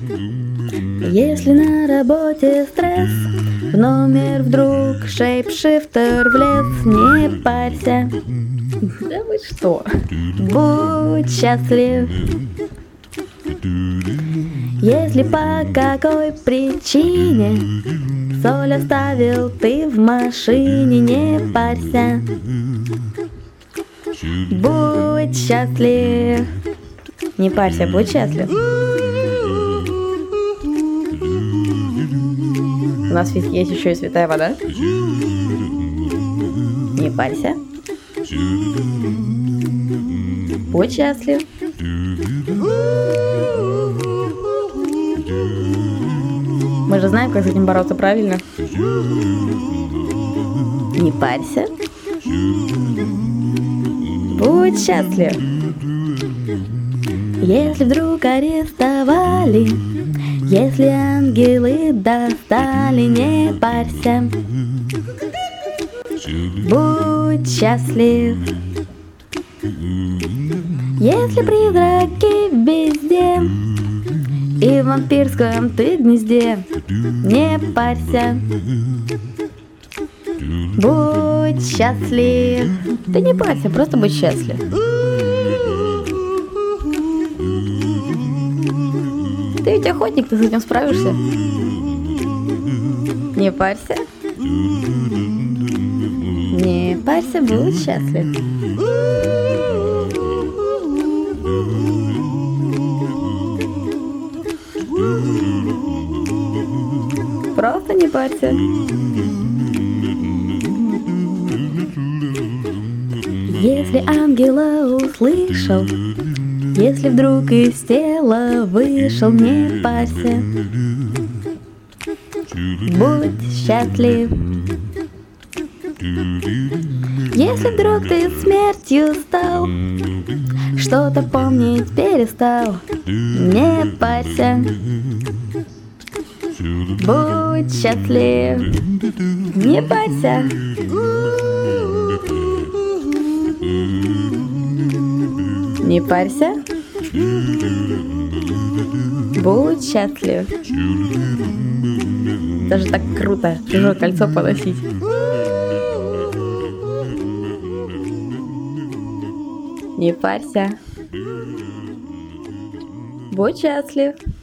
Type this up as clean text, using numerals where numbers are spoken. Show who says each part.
Speaker 1: Если на работе стресс, в номер вдруг шейпшифтер влез, не парься. Да вы что? Будь счастлив. Если по какой причине соль оставил ты в машине, не парься. Будь счастлив. Не парься, будь счастлив. У нас ведь есть еще и святая вода. Не парься. Будь счастлив. Мы же знаем, как с этим бороться правильно. Не парься. Будь счастлив. Если вдруг арестовали, если ангелы достали, не парься. Будь счастлив. Если призраки везде и в вампирском ты гнезде, не парься. Будь счастлив. Ты не парься, просто будь счастлив. Ты ведь охотник, ты с этим справишься. Не парься. Не парься, будь счастлив. Просто не парься. Если ангела услышал, если вдруг из тела вышел, не парься. Будь счастлив. Если вдруг ты смертью стал, что-то помнить перестал, не парься. Будь счастлив. Не парься. Не парься. Будь счастлив. Даже так круто чужое кольцо поносить. Не парься. Будь счастлив.